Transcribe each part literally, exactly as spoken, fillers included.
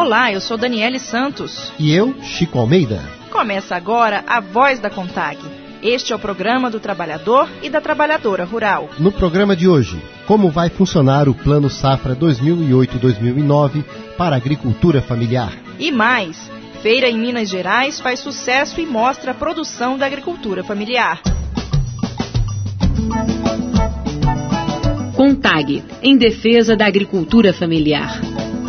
Olá, eu sou Daniele Santos. E eu, Chico Almeida. Começa agora a Voz da CONTAG. Este é o programa do trabalhador e da trabalhadora rural. No programa de hoje, como vai funcionar o Plano Safra dois mil e oito a dois mil e nove para a agricultura familiar. E mais, feira em Minas Gerais faz sucesso e mostra a produção da agricultura familiar. CONTAG, em defesa da agricultura familiar.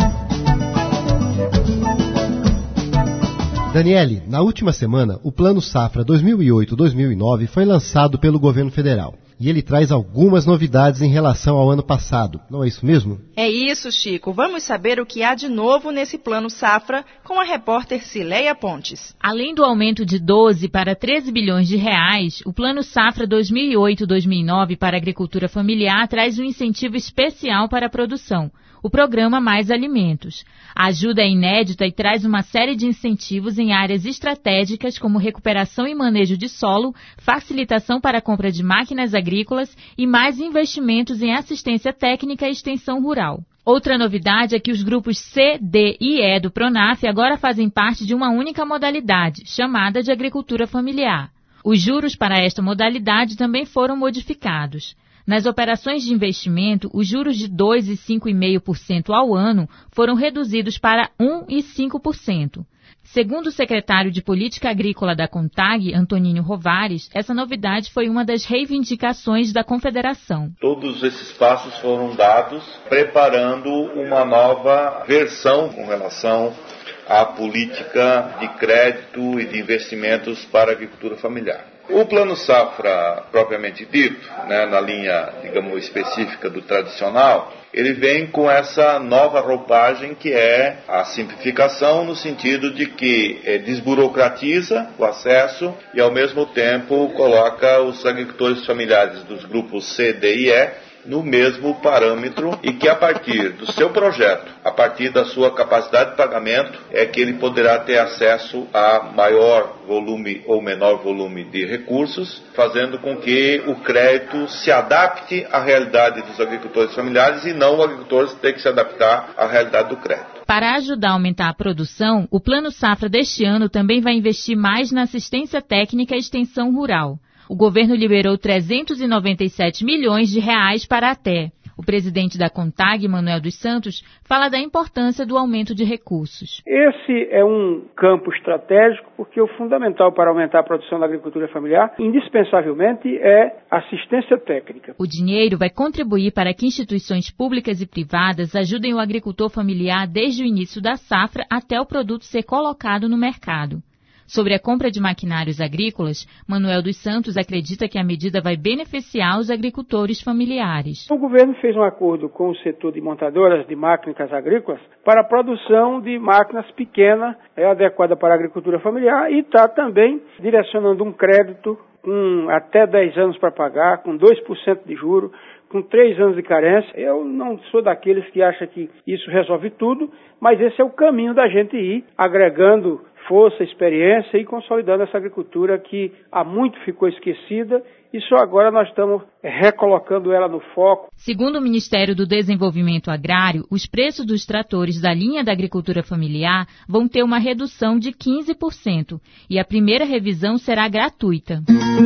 Daniele, na última semana, o Plano Safra dois mil e oito a dois mil e nove foi lançado pelo governo federal. E ele traz algumas novidades em relação ao ano passado. Não é isso mesmo? É isso, Chico. Vamos saber o que há de novo nesse Plano Safra com a repórter Cileia Pontes. Além do aumento de doze para treze bilhões de reais, o Plano Safra dois mil e oito a dois mil e nove para a agricultura familiar traz um incentivo especial para a produção, o programa Mais Alimentos. A ajuda é inédita e traz uma série de incentivos em áreas estratégicas como recuperação e manejo de solo, facilitação para a compra de máquinas agrícolas e mais investimentos em assistência técnica e extensão rural. Outra novidade é que os grupos C, D e E do PRONAF agora fazem parte de uma única modalidade, chamada de agricultura familiar. Os juros para esta modalidade também foram modificados. Nas operações de investimento, os juros de dois vírgula cinco por cento por cento ao ano foram reduzidos para um vírgula cinco por cento. Segundo o secretário de Política Agrícola da CONTAG, Antoninho Rovares, essa novidade foi uma das reivindicações da Confederação. Todos esses passos foram dados preparando uma nova versão com relação à política de crédito e de investimentos para a agricultura familiar. O Plano Safra, propriamente dito, né, na linha, digamos, específica do tradicional, ele vem com essa nova roupagem que é a simplificação no sentido de que é, desburocratiza o acesso e, ao mesmo tempo, coloca os agricultores familiares dos grupos C, D e E no mesmo parâmetro e que a partir do seu projeto, a partir da sua capacidade de pagamento, é que ele poderá ter acesso a maior volume ou menor volume de recursos, fazendo com que o crédito se adapte à realidade dos agricultores familiares e não o agricultor ter que se adaptar à realidade do crédito. Para ajudar a aumentar a produção, o Plano Safra deste ano também vai investir mais na assistência técnica e extensão rural. O governo liberou trezentos e noventa e sete milhões de reais para a T E. O presidente da CONTAG, Manuel dos Santos, fala da importância do aumento de recursos. Esse é um campo estratégico porque o fundamental para aumentar a produção da agricultura familiar, indispensavelmente, é assistência técnica. O dinheiro vai contribuir para que instituições públicas e privadas ajudem o agricultor familiar desde o início da safra até o produto ser colocado no mercado. Sobre a compra de maquinários agrícolas, Manuel dos Santos acredita que a medida vai beneficiar os agricultores familiares. O governo fez um acordo com o setor de montadoras de máquinas agrícolas para a produção de máquinas pequenas, é adequada para a agricultura familiar e está também direcionando um crédito com até dez anos para pagar, com dois por cento de juros, com três anos de carência. Eu não sou daqueles que acham que isso resolve tudo, mas esse é o caminho da gente ir agregando força, experiência e consolidando essa agricultura que há muito ficou esquecida e só agora nós estamos recolocando ela no foco. Segundo o Ministério do Desenvolvimento Agrário, os preços dos tratores da linha da agricultura familiar vão ter uma redução de quinze por cento e a primeira revisão será gratuita.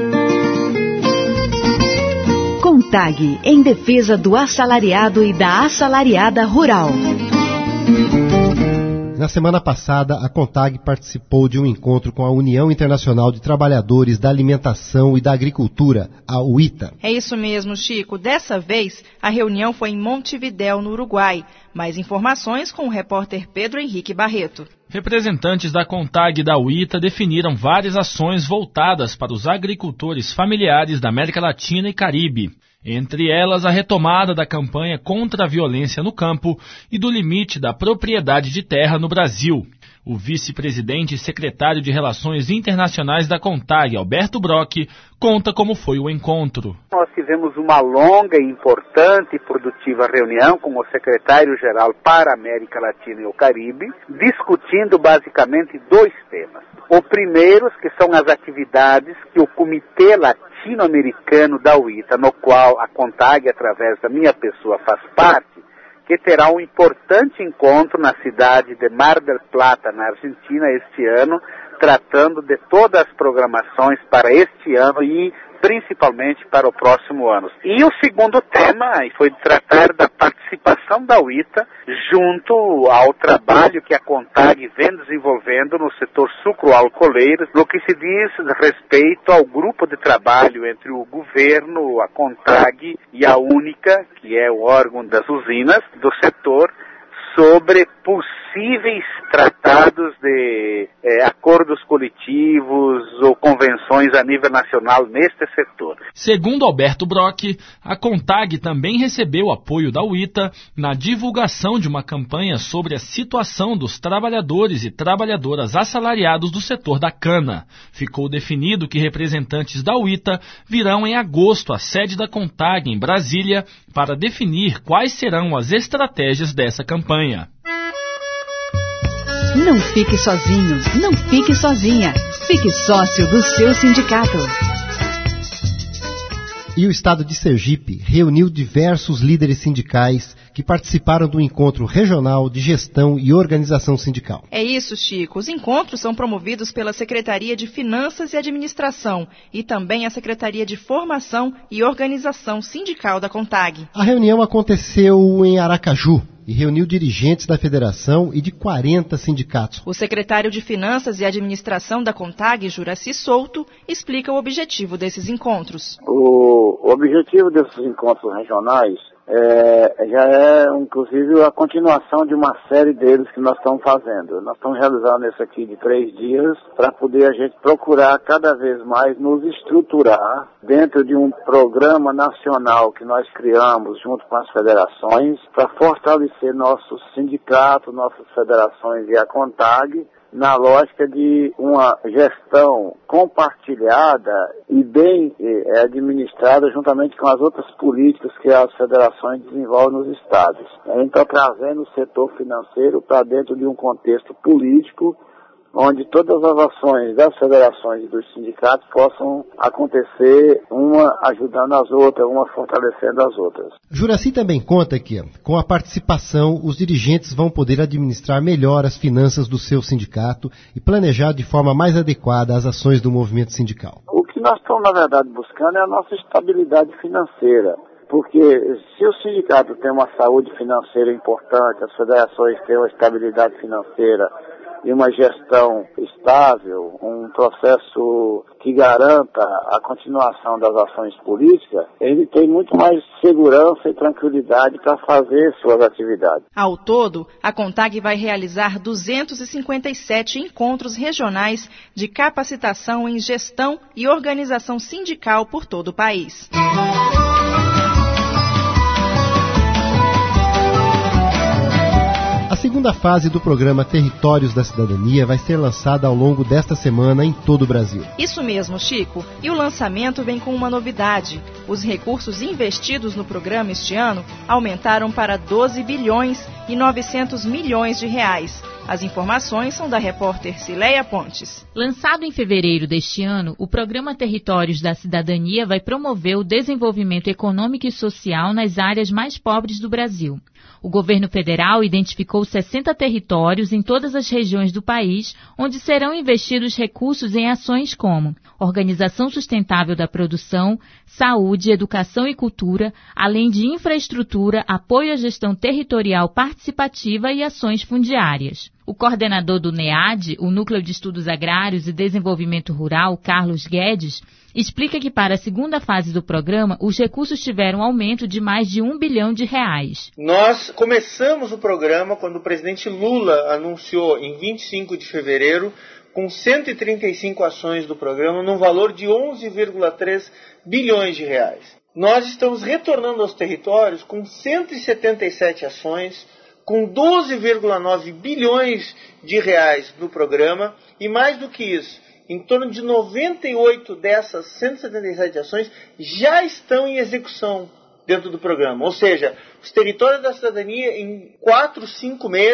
CONTAG, em defesa do assalariado e da assalariada rural. Na semana passada, a CONTAG participou de um encontro com a União Internacional de Trabalhadores da Alimentação e da Agricultura, a U I T A. É isso mesmo, Chico. Dessa vez, a reunião foi em Montevidéu, no Uruguai. Mais informações com o repórter Pedro Henrique Barreto. Representantes da CONTAG e da U I T A definiram várias ações voltadas para os agricultores familiares da América Latina e Caribe. Entre elas, a retomada da campanha contra a violência no campo e do limite da propriedade de terra no Brasil. O vice-presidente e secretário de Relações Internacionais da CONTAG, Alberto Brock, conta como foi o encontro. Nós tivemos uma longa, importante e produtiva reunião com o secretário-geral para a América Latina e o Caribe, discutindo basicamente dois temas. O primeiro, que são as atividades que o Comitê Latino-Americano da U I T A, no qual a CONTAG, através da minha pessoa, faz parte, que terá um importante encontro na cidade de Mar del Plata, na Argentina, este ano, tratando de todas as programações para este ano e principalmente para o próximo ano. E o segundo tema foi tratar da participação da U I T A junto ao trabalho que a CONTAG vem desenvolvendo no setor sucroalcooleiro, no que se diz respeito ao grupo de trabalho entre o governo, a CONTAG e a Única, que é o órgão das usinas do setor, sobre possíveis tratados de eh, acordos coletivos ou convenções a nível nacional neste setor. Segundo Alberto Brock, a CONTAG também recebeu apoio da U I T A na divulgação de uma campanha sobre a situação dos trabalhadores e trabalhadoras assalariados do setor da cana. Ficou definido que representantes da U I T A virão em agosto à sede da CONTAG em Brasília para definir quais serão as estratégias dessa campanha. Não fique sozinho, não fique sozinha. Fique sócio do seu sindicato. E o estado de Sergipe reuniu diversos líderes sindicais que participaram do encontro regional de gestão e organização sindical. É isso, Chico. Os encontros são promovidos pela Secretaria de Finanças e Administração e também a Secretaria de Formação e Organização Sindical da CONTAG. A reunião aconteceu em Aracaju e reuniu dirigentes da federação e de quarenta sindicatos. O secretário de Finanças e Administração da CONTAG, Juraci Souto, explica o objetivo desses encontros. O objetivo desses encontros regionais É, já é, inclusive, a continuação de uma série deles que nós estamos fazendo. Nós estamos realizando esse aqui de três dias para poder a gente procurar cada vez mais nos estruturar dentro de um programa nacional que nós criamos junto com as federações para fortalecer nossos sindicatos, nossas federações e a CONTAG na lógica de uma gestão compartilhada e bem eh, administrada juntamente com as outras políticas que as federações desenvolvem nos estados. Então, trazendo o setor financeiro para dentro de um contexto político onde todas as ações das federações e dos sindicatos possam acontecer, uma ajudando as outras, uma fortalecendo as outras. Juraci também conta que, com a participação, os dirigentes vão poder administrar melhor as finanças do seu sindicato e planejar de forma mais adequada as ações do movimento sindical. O que nós estamos, na verdade, buscando é a nossa estabilidade financeira. Porque se o sindicato tem uma saúde financeira importante, as federações têm uma estabilidade financeira e uma gestão estável, um processo que garanta a continuação das ações políticas, ele tem muito mais segurança e tranquilidade para fazer suas atividades. Ao todo, a CONTAG vai realizar duzentos e cinquenta e sete encontros regionais de capacitação em gestão e organização sindical por todo o país. A segunda fase do programa Territórios da Cidadania vai ser lançada ao longo desta semana em todo o Brasil. Isso mesmo, Chico. E o lançamento vem com uma novidade. Os recursos investidos no programa este ano aumentaram para doze bilhões e novecentos milhões de reais. As informações são da repórter Cileia Pontes. Lançado em fevereiro deste ano, o programa Territórios da Cidadania vai promover o desenvolvimento econômico e social nas áreas mais pobres do Brasil. O governo federal identificou sessenta territórios em todas as regiões do país, onde serão investidos recursos em ações como organização sustentável da produção, saúde, educação e cultura, além de infraestrutura, apoio à gestão territorial participativa e ações fundiárias. O coordenador do NEAD, o Núcleo de Estudos Agrários e Desenvolvimento Rural, Carlos Guedes, explica que para a segunda fase do programa, os recursos tiveram um aumento de mais de um bilhão de reais. Nós começamos o programa quando o presidente Lula anunciou em vinte e cinco de fevereiro, com cento e trinta e cinco ações do programa, num valor de onze vírgula três bilhões de reais. Nós estamos retornando aos territórios com cento e setenta e sete ações, com doze vírgula nove bilhões de reais no programa, e mais do que isso, em torno de noventa e oito dessas cento e setenta e sete ações já estão em execução dentro do programa. Ou seja, os territórios da cidadania, em quatro, cinco meses,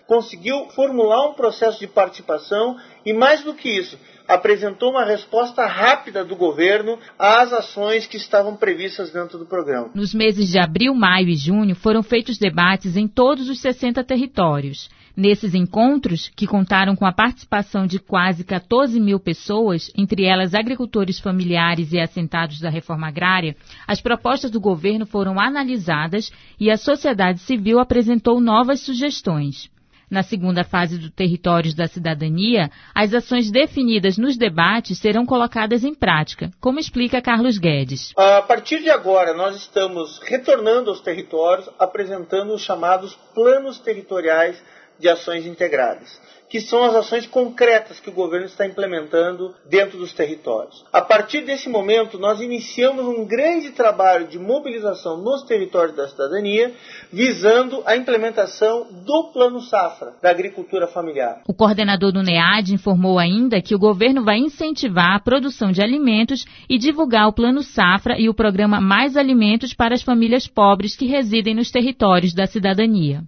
conseguiu formular um processo de participação e, mais do que isso, apresentou uma resposta rápida do governo às ações que estavam previstas dentro do programa. Nos meses de abril, maio e junho, foram feitos debates em todos os sessenta territórios. Nesses encontros, que contaram com a participação de quase quatorze mil pessoas, entre elas agricultores familiares e assentados da reforma agrária, as propostas do governo foram analisadas e a sociedade civil apresentou novas sugestões. Na segunda fase do Territórios da Cidadania, as ações definidas nos debates serão colocadas em prática, como explica Carlos Guedes. A partir de agora, nós estamos retornando aos territórios, apresentando os chamados planos territoriais de ações integradas, que são as ações concretas que o governo está implementando dentro dos territórios. A partir desse momento, nós iniciamos um grande trabalho de mobilização nos territórios da cidadania, visando a implementação do Plano Safra, da agricultura familiar. O coordenador do NEAD informou ainda que o governo vai incentivar a produção de alimentos e divulgar o Plano Safra e o programa Mais Alimentos para as famílias pobres que residem nos territórios da cidadania.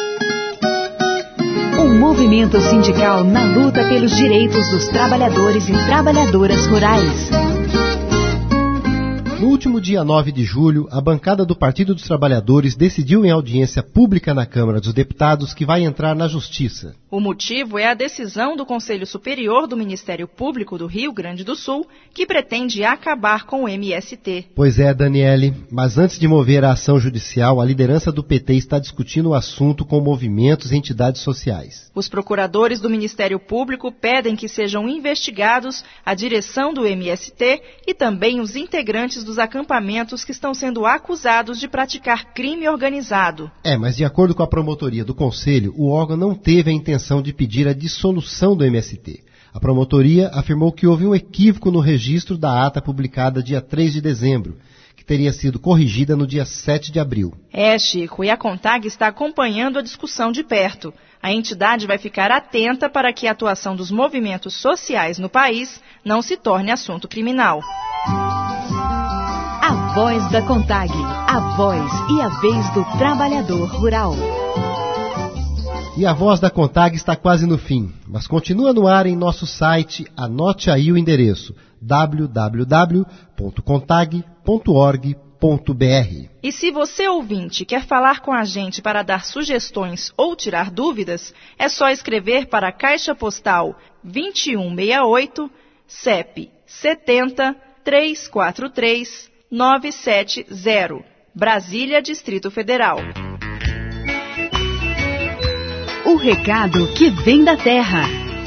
Um movimento sindical na luta pelos direitos dos trabalhadores e trabalhadoras rurais. No último dia nove de julho, a bancada do Partido dos Trabalhadores decidiu em audiência pública na Câmara dos Deputados que vai entrar na Justiça. O motivo é a decisão do Conselho Superior do Ministério Público do Rio Grande do Sul, que pretende acabar com o M S T. Pois é, Daniele, mas antes de mover a ação judicial, a liderança do P T está discutindo o assunto com movimentos e entidades sociais. Os procuradores do Ministério Público pedem que sejam investigados a direção do M S T e também os integrantes dos acampamentos que estão sendo acusados de praticar crime organizado. É, mas de acordo com a promotoria do Conselho, o órgão não teve a intenção de pedir a dissolução do M S T. A promotoria afirmou que houve um equívoco no registro da ata publicada dia três de dezembro, que teria sido corrigida no dia sete de abril. É, Chico, e a CONTAG está acompanhando a discussão de perto. A entidade vai ficar atenta para que a atuação dos movimentos sociais no país não se torne assunto criminal. A voz da CONTAG, a voz e a vez do trabalhador rural. E a voz da CONTAG está quase no fim, mas continua no ar em nosso site. Anote aí o endereço w w w ponto contag ponto org ponto b r. E se você, ouvinte, quer falar com a gente para dar sugestões ou tirar dúvidas, é só escrever para a Caixa Postal vinte e um sessenta e oito, C E P setenta, trezentos e quarenta e três, novecentos e setenta, Brasília, Distrito Federal. O recado que vem da terra.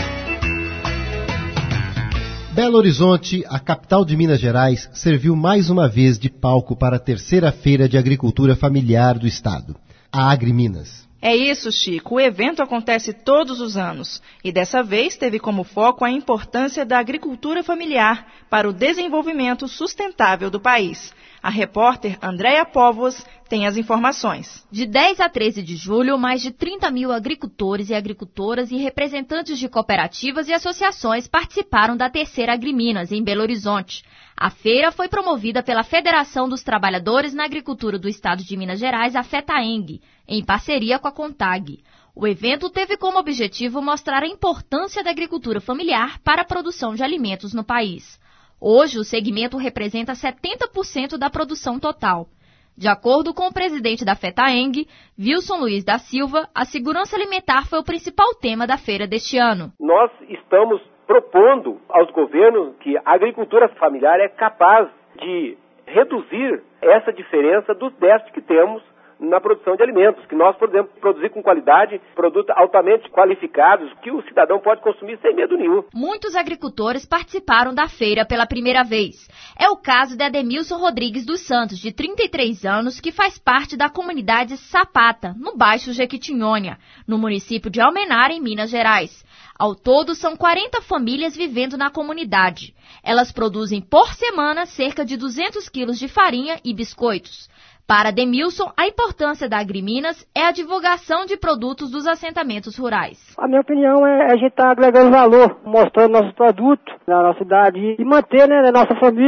Belo Horizonte, a capital de Minas Gerais, serviu mais uma vez de palco para a terceira Feira de Agricultura Familiar do Estado, a AgriMinas. É isso, Chico. O evento acontece todos os anos e dessa vez teve como foco a importância da agricultura familiar para o desenvolvimento sustentável do país. A repórter Andréia Póvoas tem as informações. De dez a treze de julho, mais de trinta mil agricultores e agricultoras e representantes de cooperativas e associações participaram da terceira AgriMinas, em Belo Horizonte. A feira foi promovida pela Federação dos Trabalhadores na Agricultura do Estado de Minas Gerais, a FETAENG, em parceria com a CONTAG. O evento teve como objetivo mostrar a importância da agricultura familiar para a produção de alimentos no país. Hoje, o segmento representa setenta por cento da produção total. De acordo com o presidente da FETAENG, Wilson Luiz da Silva, a segurança alimentar foi o principal tema da feira deste ano. Nós estamos propondo aos governos que a agricultura familiar é capaz de reduzir essa diferença dos déficits que temos na produção de alimentos, que nós podemos produzir com qualidade, produtos altamente qualificados, que o cidadão pode consumir sem medo nenhum. Muitos agricultores participaram da feira pela primeira vez. É o caso de Ademilson Rodrigues dos Santos, de trinta e três anos, que faz parte da comunidade Sapata, no Baixo Jequitinhonha, no município de Almenara, em Minas Gerais. Ao todo, são quarenta famílias vivendo na comunidade. Elas produzem por semana cerca de duzentos quilos de farinha e biscoitos. Para Demilson, a importância da AgriMinas é a divulgação de produtos dos assentamentos rurais. A minha opinião é a gente estar tá agregando valor, mostrando nossos produtos na nossa cidade e manter, né, a nossa família.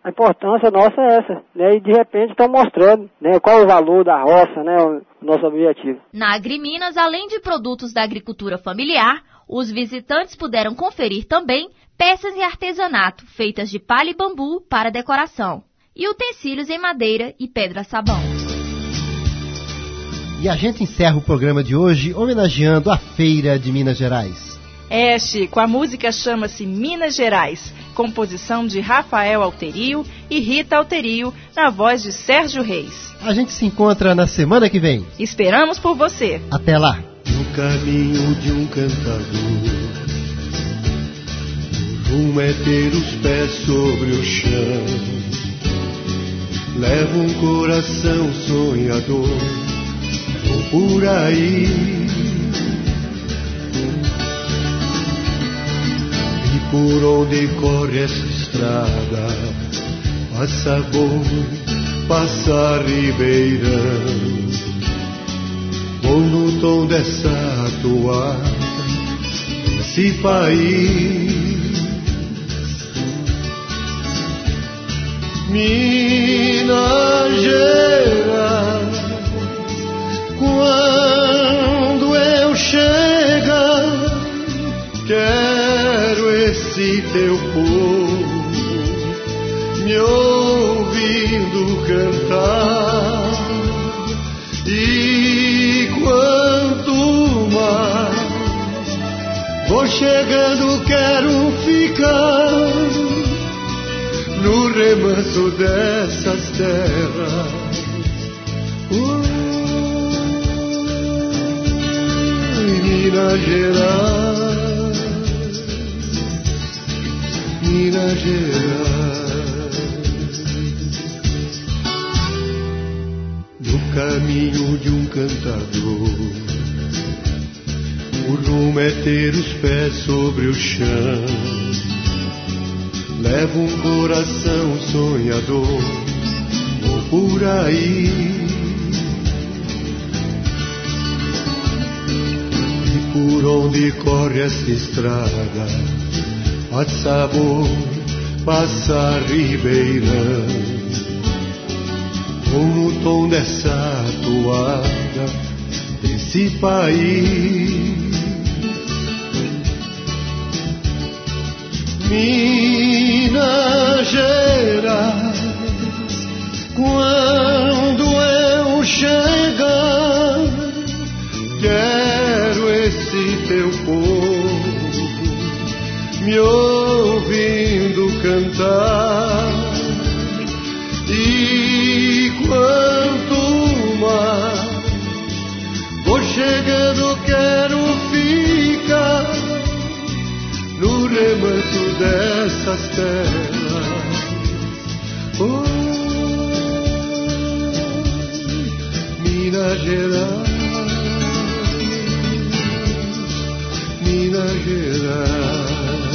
A importância nossa é essa, né? E de repente estão mostrando, né, qual é o valor da roça, né, o nosso objetivo. Na Agriminas, além de produtos da agricultura familiar, os visitantes puderam conferir também peças de artesanato feitas de palha e bambu para decoração e utensílios em madeira e pedra-sabão. E a gente encerra o programa de hoje homenageando a Feira de Minas Gerais. É, Chico, a música chama-se Minas Gerais, composição de Rafael Alterio e Rita Alterio, na voz de Sérgio Reis. A gente se encontra na semana que vem. Esperamos por você. Até lá. No caminho de um cantador, o rumo é ter os pés sobre o chão. Leva um coração sonhador, vou por aí. E por onde corre essa estrada, passa boi, passa ribeirão. Vou no tom dessa toada, esse país. Minas Gerais, quando eu chegar, quero esse teu povo me ouvindo cantar. E quanto mais vou chegando, quero ficar no remanso dessas terras. Ui, Minas Gerais, Minas Gerais. No caminho de um cantador, o rumo é ter os pés sobre o chão. Levo um coração sonhador, vou por aí. E por onde corre essa estrada, passa boi, passa ribeirão. Vou no tom dessa toada, desse país. Minas Gerais, quando eu chegar, quero esse teu povo me ouvindo cantar. E quanto mais vou chegando, quero ficar no remanso dessas terras. Oh, Minas Gerais, Minas Gerais,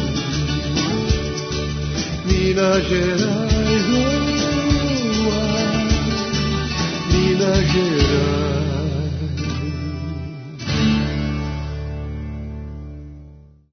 Minas Gerais, oh, Minas Gerais.